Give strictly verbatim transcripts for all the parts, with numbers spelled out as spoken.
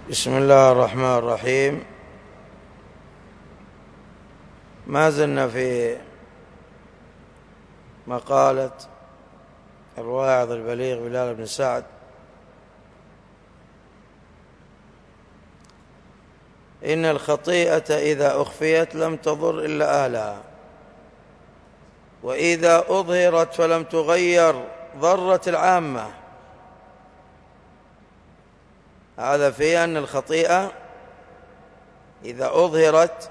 بسم الله الرحمن الرحيم. ما زلنا في مقالة الواعظ البليغ بلال بن سعد إن الخطيئة إذا أخفيت لم تضر إلا أهلها، وإذا أظهرت فلم تغير ضرت العامة. هذا فيه أن الخطيئة إذا أظهرت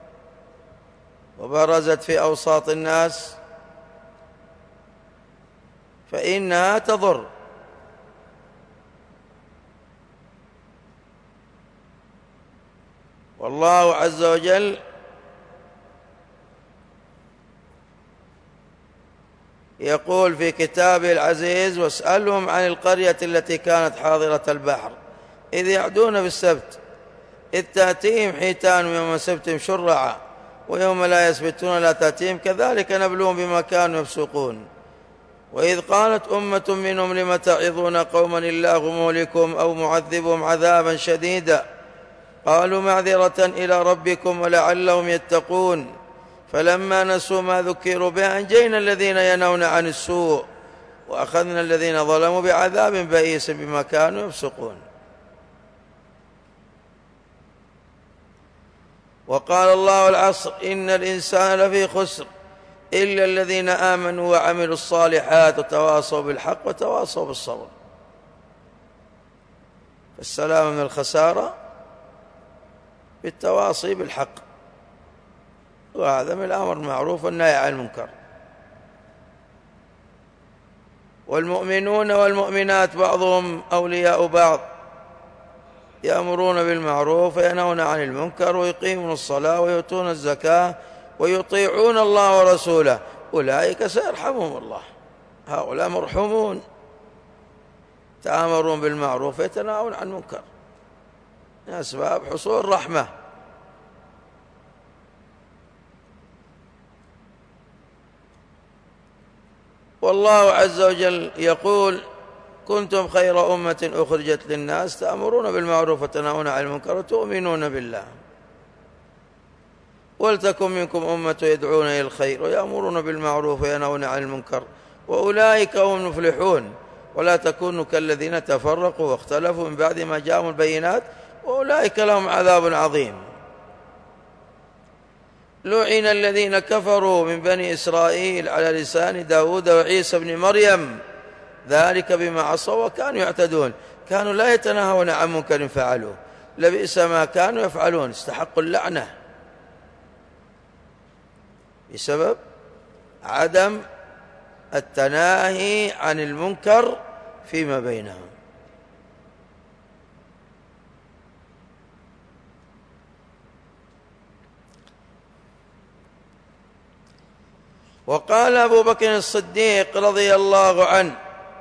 وبرزت في أوساط الناس فإنها تضر، والله عز وجل يقول في كتابه العزيز: واسألهم عن القرية التي كانت حاضرة البحر إذ يعدون بالسبت إذ تأتيهم حيتانهم يوم سبتهم شرعا ويوم لا يسبتون لا تأتيهم كذلك نبلوهم بما كانوا يفسقون. وإذ قالت أمة منهم لم تعظون قوما الله مهلكهم أو معذبهم عذابا شديدا قالوا معذرة إلى ربكم ولعلهم يتقون فلما نسوا ما ذكروا به أنجينا الذين ينهون عن السوء وأخذنا الذين ظلموا بعذاب بئيس بما كانوا يفسقون. وقال الله: العصر إن الإنسان لفي خسر إلا الذين آمنوا وعملوا الصالحات وتواصوا بالحق وتواصوا بالصبر. السلام من الخسارة بالتواصي بالحق، وهذا من الأمر المعروف والنهي عن المنكر. والمؤمنون والمؤمنات بعضهم أولياء بعض يأمرون بالمعروف وينهون عن المنكر ويقيمون الصلاة ويؤتون الزكاة ويطيعون الله ورسوله أولئك سيرحمهم الله. هؤلاء مرحومون، تأمرون بالمعروف ويتناهون عن المنكر من أسباب حصول الرحمة. والله عز وجل يقول: كنتم خير أمة أخرجت للناس تأمرون بالمعروف وتنهون عن المنكر وتؤمنون بالله ولتكن منكم أمة يدعون إلى الخير ويأمرون بالمعروف وينهون عن المنكر وأولئك هم المفلحون. ولا تكونوا كالذين تفرقوا واختلفوا من بعد ما جاءهم البينات وأولئك لهم عذاب عظيم. لعن الذين كفروا من بني إسرائيل على لسان داود وعيسى بن مريم ذلك بما عصوا وكانوا يعتدون كانوا لا يتناهون عن منكر فعلوه لبئس ما كانوا يفعلون. استحقوا اللعنة بسبب عدم التناهي عن المنكر فيما بينهم. وقال أبو بكر الصديق رضي الله عنه: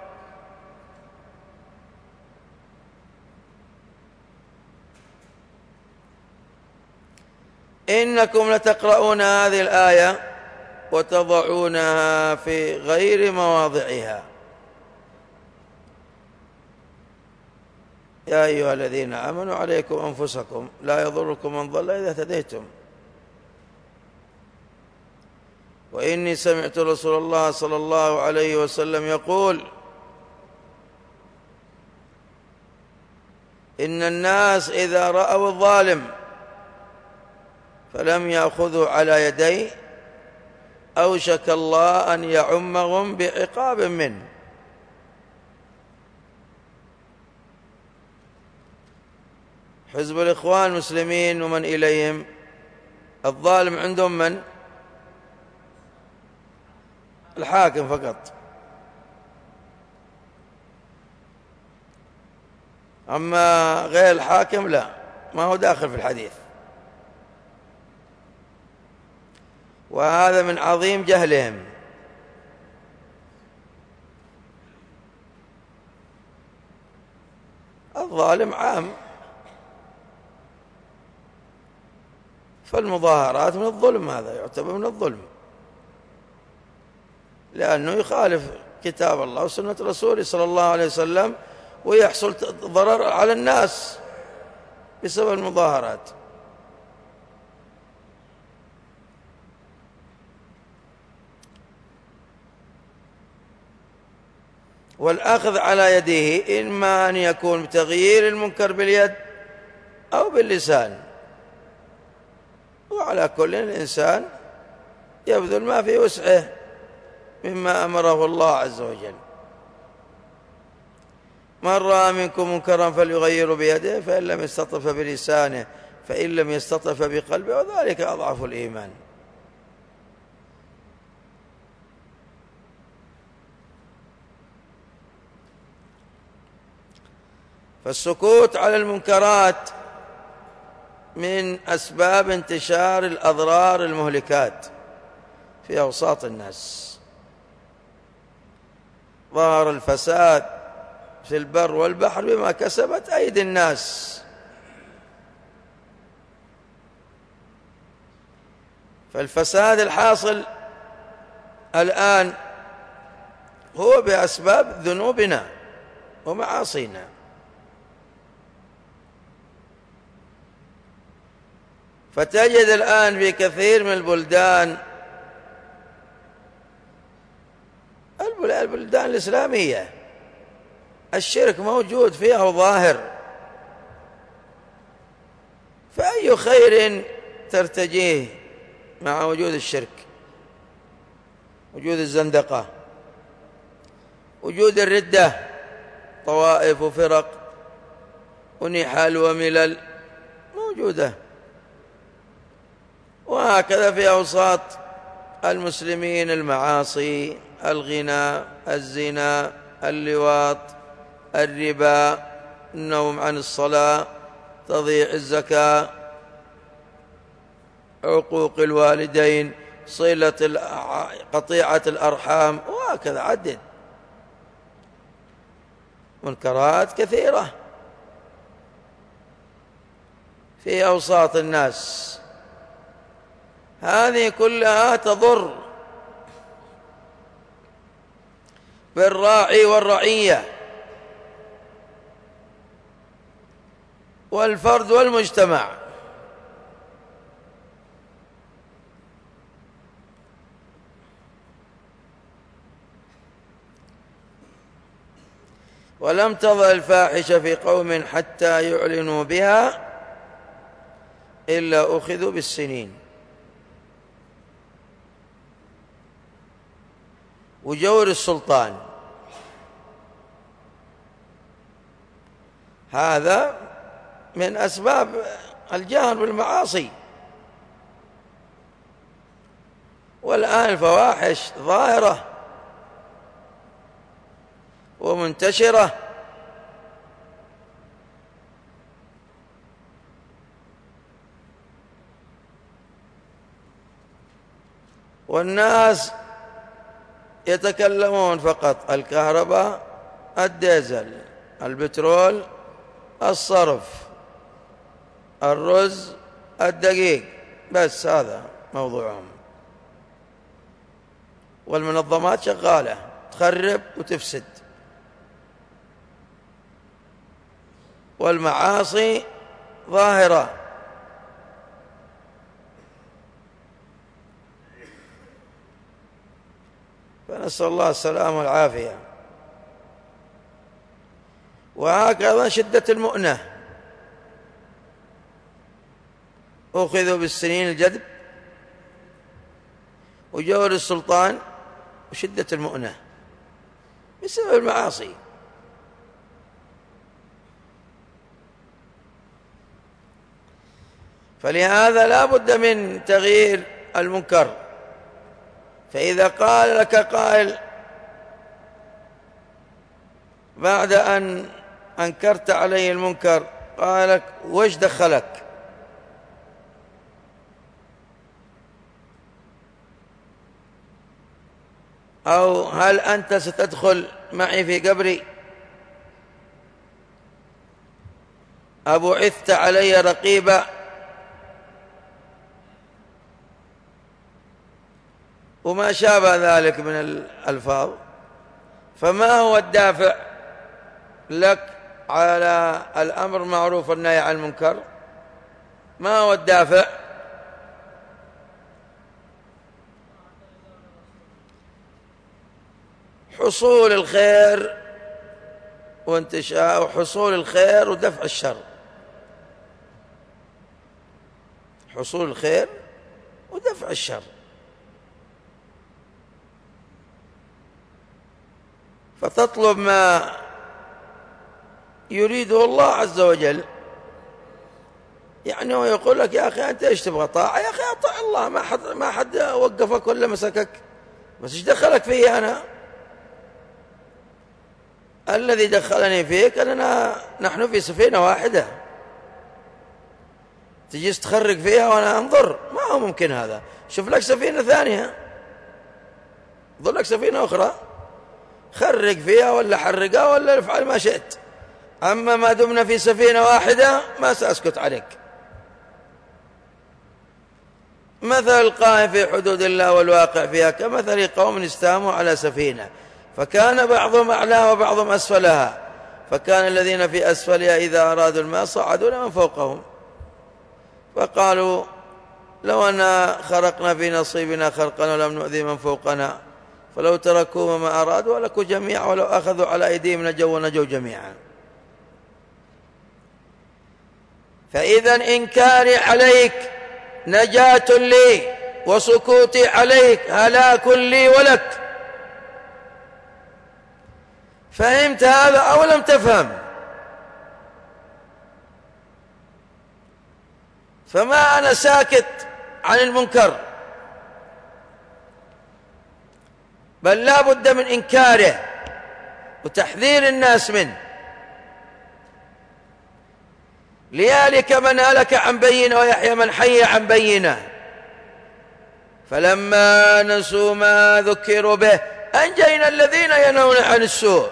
إنكم لتقرؤون هذه الآية وتضعونها في غير مواضعها. يا أيها الذين آمنوا عليكم أنفسكم لا يضركم من ضل إذا اهتديتم. وإني سمعت رسول الله صلى الله عليه وسلم يقول: إن الناس إذا رأوا الظالم فلم يأخذوا على يديه أوشك الله أن يعمهم بعقاب منه. حزب الإخوان المسلمين ومن إليهم الظالم عندهم من؟ الحاكم فقط، أما غير الحاكم لا، ما هو داخل في الحديث. وهذا من عظيم جهلهم. الظالم عام، فالمظاهرات من الظلم، هذا يعتبر من الظلم لأنه يخالف كتاب الله وسنة رسوله صلى الله عليه وسلم ويحصل ضرر على الناس بسبب المظاهرات. والأخذ على يديه إما أن يكون بتغيير المنكر باليد أو باللسان، وعلى كل الإنسان يبذل ما في وسعه مما أمره الله عز وجل. من رأى منكم منكرا فليغيره بيده، فإن لم يستطع فبلسانه، فإن لم يستطع فبقلبه، وذلك أضعف الإيمان. فالسكوت على المنكرات من أسباب انتشار الأضرار المهلكات في أوساط الناس. ظهر الفساد في البر والبحر بما كسبت أيدي الناس، فالفساد الحاصل الآن هو بأسباب ذنوبنا ومعاصينا. فتجد الآن في كثير من البلدان البلدان الإسلامية الشرك موجود فيها وظاهر، فأي خير ترتجيه مع وجود الشرك، وجود الزندقة، وجود الردة، طوائف وفرق ونحال وملل موجودة. وهكذا في أوساط المسلمين المعاصي، الغنى، الزنا، اللواط، الربا، النوم عن الصلاة، تضييع الزكاة، عقوق الوالدين، صلة قطيعة الأرحام، وهكذا عدد منكرات كثيرة في أوساط الناس. هذه كلها تضر بالراعي والرعية والفرد والمجتمع. ولم تظهر الفاحشة في قوم حتى يعلنوا بها إلا أخذوا بالسنين. وجور السلطان هذا من أسباب الجهل بالمعاصي. والآن الفواحش ظاهرة ومنتشرة، والناس يتكلمون فقط الكهرباء، الديزل، البترول، الصرف، الرز، الدقيق، بس هذا موضوعهم. والمنظمات شغالة تخرب وتفسد، والمعاصي ظاهرة. فنسأل الله السلامة والعافية. وهكذا شدة المؤنة، أخذوا بالسنين الجدب وجور السلطان وشدة المؤنة بسبب المعاصي. فلهذا لا بد من تغيير المنكر. فإذا قال لك قائل بعد أن أنكرت عليه المنكر، قال لك وش دخلك؟ أو هل أنت ستدخل معي في قبري؟ أبعثت علي رقيبا؟ وما شابه ذلك من الألفاظ. فما هو الدافع لك على الأمر معروف والنهي عن المنكر؟ ما هو الدافع؟ حصول الخير وانتشاء حصول الخير ودفع الشر. حصول الخير ودفع الشر. فتطلب ما يريده الله عز وجل. يعني هو يقول لك يا أخي أنت إيش تبغى؟ طاعة؟ يا أخي أطع الله، ما حد ما حد وقفك ولا مسكك، بس إيش دخلك فيه أنا؟ الذي دخلني فيك أننا نحن في سفينة واحدة، تجي تخرج فيها وأنا أنظر، ما هو ممكن هذا. شوف لك سفينة ثانية، ظل لك سفينة أخرى، خرج فيها ولا حرقها ولا افعل ما شئت، أما ما دمنا في سفينة واحدة ما سأسكت عليك. مثل القائم في حدود الله والواقع فيها كمثل قوم استهموا على سفينة فكان بعضهم أعلاها وبعضهم أسفلها، فكان الذين في أسفلها إذا أرادوا الماء صعدوا لمن فوقهم فقالوا لو أننا خرقنا في نصيبنا خرقا ولم نؤذي من فوقنا فلو تركوا ما أرادوا ولكوا جميعا ولو أخذوا على أيديهم نجوا ونجوا جميعا. فإذا إنكاري عليك نجاة لي وسكوتي عليك هلاك لي ولك. فهمت هذا أو لم تفهم؟ فما أنا ساكت عن المنكر، بل لا بد من إنكاره وتحذير الناس منه. ليهلك من هلك عن بينة ويحيى من حي عن بينة. فلما نسوا ما ذكروا به أنجينا الذين ينهون عن السوء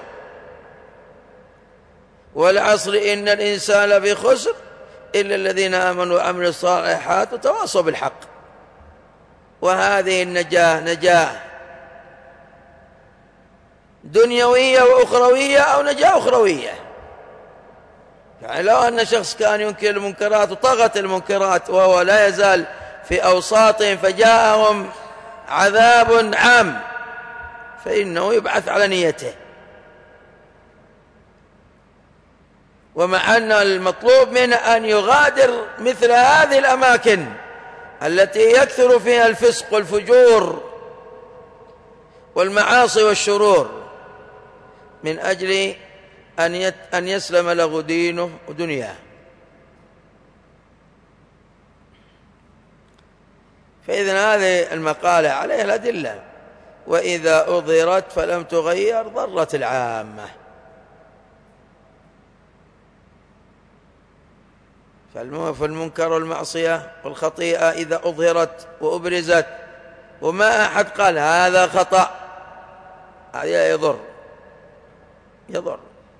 والعصر إن الإنسان لفي خسر إلا الذين آمنوا وعملوا الصالحات وتواصوا بالحق. وهذه النجاة نجاة دنيوية وأخروية أو نجاة أخروية. يعني لو أن شخص كان ينكر المنكرات وطغت المنكرات وهو لا يزال في أوساطهم فجاءهم عذاب عام فإنه يبعث على نيته. ومع أن المطلوب منه أن يغادر مثل هذه الأماكن التي يكثر فيها الفسق والفجور والمعاصي والشرور من أجل أن يسلم له دينه ودنياه. فإذن هذه المقالة عليها الأدلة. وإذا أظهرت فلم تغير ضرت العامة. فالمنكر والمعصية والخطيئة إذا أظهرت وأبرزت وما أحد قال هذا خطأ هذا يضر يضر.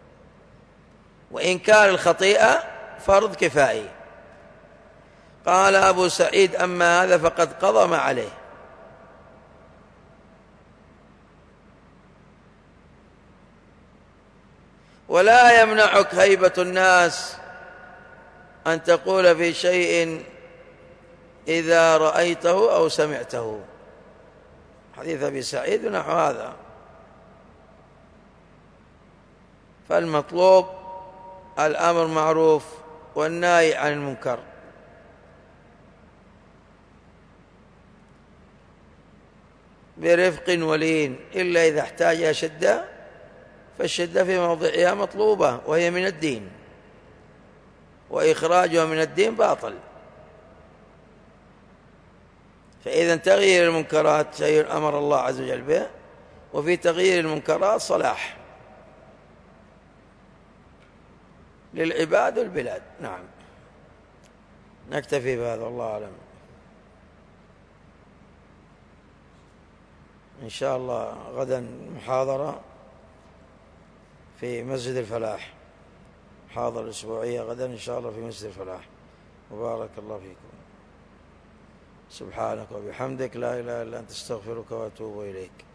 وإنكار الخطيئة فرض كفائي. قال أبو سعيد أما هذا فقد قضى ما عليه. ولا يمنعك هيبة الناس أن تقول في شيء إذا رأيته أو سمعته. حديث أبي سعيد نحو هذا. فالمطلوب الأمر معروف والنهي عن المنكر. برفق ولين، إلا إذا احتاج شدة فالشدة في موضعها مطلوبة وهي من الدين، وإخراجها من الدين باطل. فإذا تغيير المنكرات شيء أمر الله عز وجل به، وفي تغيير المنكرات صلاح للعباد والبلاد. نعم، نكتفي بهذا والله أعلم. إن شاء الله غدا محاضرة في مسجد الفلاح، محاضرة أسبوعية غدا إن شاء الله في مسجد الفلاح. وبارك الله فيكم. سبحانك وبحمدك لا إله إلا أنت استغفرك وأتوب إليك.